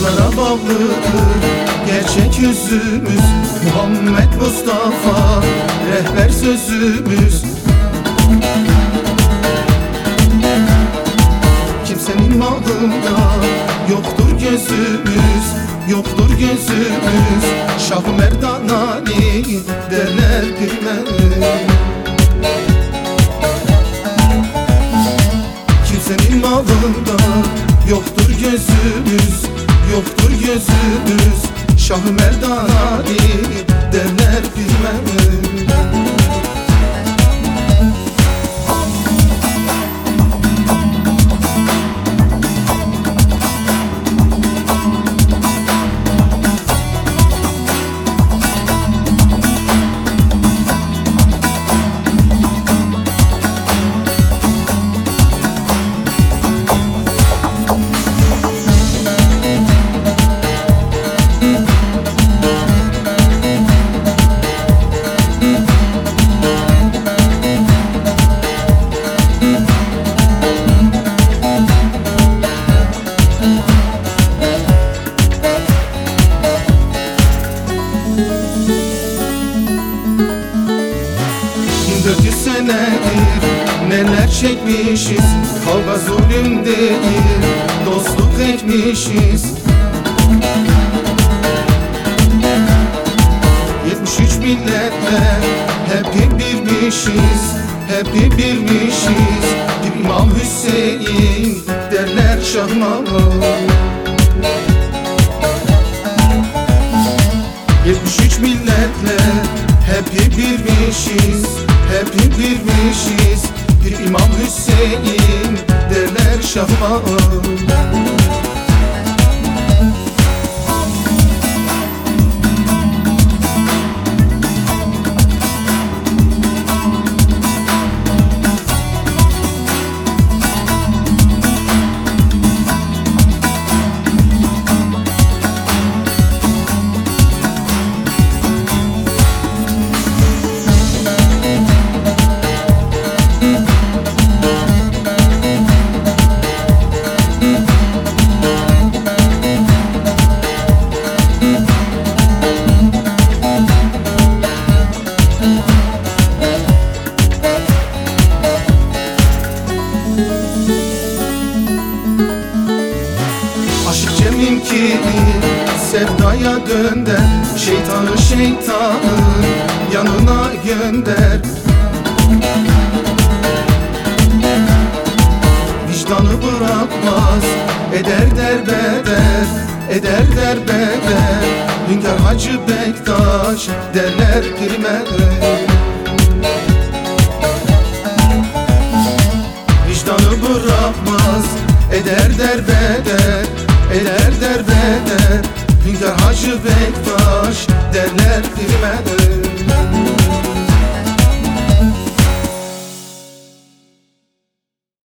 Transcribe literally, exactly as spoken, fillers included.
Sazlara bağlıdır gerçek yüzümüz, Muhammed Mustafa rehber sözümüz. Kimsenin malında yoktur gözümüz, yoktur gözümüz. Şah-ı Merdan Ali derler pirime. Kimsenin malında yoktur gözümüz, yoktur gözümüz. Şah-ı Merdan Ali derler pirime. Dört yüz senedir neler çekmişiz, kavga zulüm değil, dostluk etmişiz. Yetmiş üç milletle hep birmişiz, hep birmişiz. Bir İmam Hüseyin derler Şahmama. Yetmiş üç milletle hep birmişiz, hep birmişiz. Bir İmam Hüseyin derler Şahmama. Aşık Cemil ki sevdaya dönder, şeytanı şeytanın yanına gönder. Vicdanı bırakmaz, eder derbeder, eder derbeder. Hünkâr Hacı Bektaş derler pirime. Vicdanı bırakmaz, eder derbeder, eder derbeder. Hünkâr Hacı Bektaş derler pirime.